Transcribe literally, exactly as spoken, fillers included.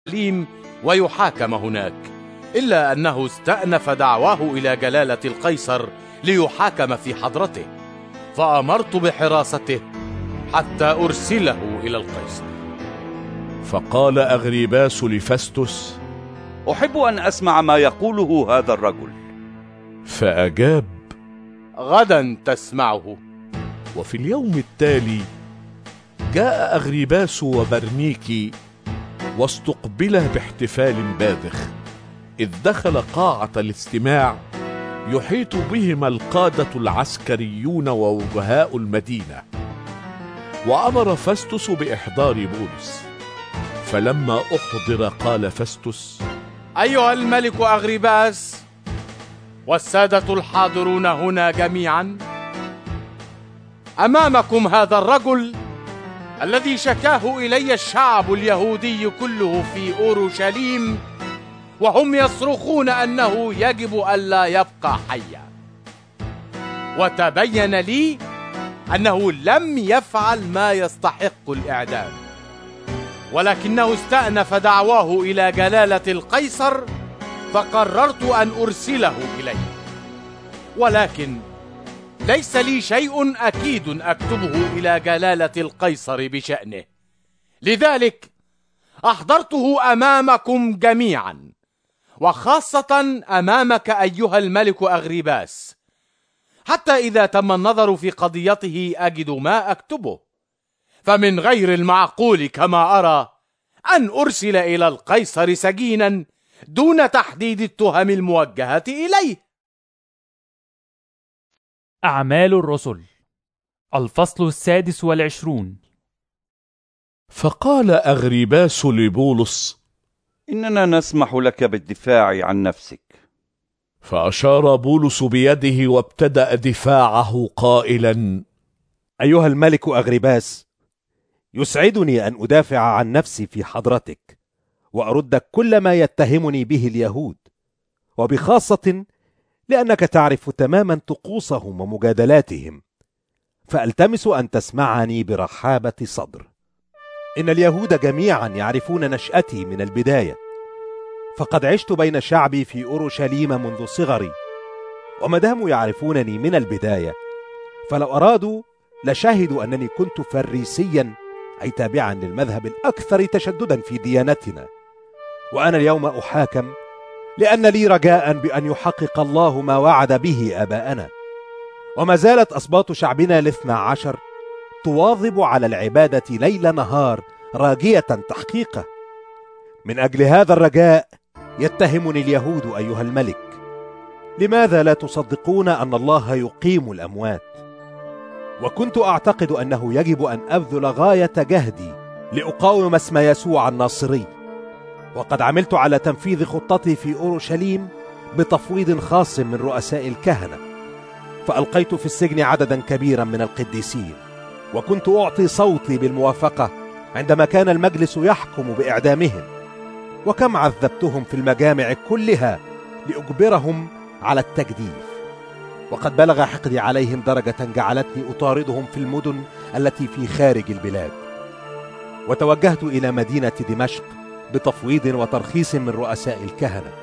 أورشليم ويحاكم هناك، إلا أنه استأنف دعواه إلى جلالة القيصر ليحاكم في حضرته، فأمرت بحراسته حتى أرسله إلى القيصر. فقال أغريباس لفستس: أحب أن أسمع ما يقوله هذا الرجل. فأجاب: غدا تسمعه. وفي اليوم التالي جاء أغريباس وبرنيكي واستقبله باحتفال باذخ، إذ دخل قاعة الاستماع يحيط بهما القادة العسكريون ووجهاء المدينة. وأمر فستس بإحضار بولس، فلما أحضر قال فستس: أيها الملك أغريباس والسادة الحاضرون هنا جميعا، أمامكم هذا الرجل الذي شكاه إلي الشعب اليهودي كله في أورشليم، وهم يصرخون أنه يجب ألا يبقى حيا. وتبين لي أنه لم يفعل ما يستحق الإعدام، ولكنه استأنف دعواه إلى جلالة القيصر، فقررت أن أرسله إليه. ولكن ليس لي شيء أكيد أكتبه إلى جلالة القيصر بشأنه، لذلك أحضرته أمامكم جميعا، وخاصة أمامك أيها الملك أغريباس، حتى إذا تم النظر في قضيته أجد ما أكتبه. فمن غير المعقول كما أرى أن أرسل إلى القيصر سجينا دون تحديد التهم الموجهة إليه. أعمال الرسل الفصل السادس والعشرون. فقال أغريباس لبولس: إننا نسمح لك بالدفاع عن نفسك. فأشار بولس بيده وابتدأ دفاعه قائلا: أيها الملك أغريباس، يسعدني أن أدافع عن نفسي في حضرتك، وأرد كل ما يتهمني به اليهود، وبخاصة لأنك تعرف تماما طقوسهم ومجادلاتهم، فألتمس أن تسمعني برحابة صدر. إن اليهود جميعا يعرفون نشأتي من البداية، فقد عشت بين شعبي في أورشليم منذ صغري، ومدام يعرفونني من البداية فلو أرادوا لشهدوا أنني كنت فريسيا، أي تابعا للمذهب الأكثر تشددا في ديانتنا. وأنا اليوم أحاكم لأن لي رجاء بأن يحقق الله ما وعد به آباءنا، وما زالت أسباط شعبنا الاثنى عشر تواظب على العبادة ليل نهار راجية تحقيقه. من أجل هذا الرجاء يتهمني اليهود أيها الملك. لماذا لا تصدقون أن الله يقيم الأموات؟ وكنت أعتقد أنه يجب أن أبذل غاية جهدي لأقاوم اسم يسوع الناصري، وقد عملت على تنفيذ خطتي في أورشليم بتفويض خاص من رؤساء الكهنة، فألقيت في السجن عددا كبيرا من القديسين، وكنت أعطي صوتي بالموافقة عندما كان المجلس يحكم بإعدامهم. وكم عذبتهم في المجامع كلها لأجبرهم على التجديف، وقد بلغ حقدي عليهم درجة جعلتني أطاردهم في المدن التي في خارج البلاد. وتوجهت إلى مدينة دمشق بتفويض وترخيص من رؤساء الكهنة،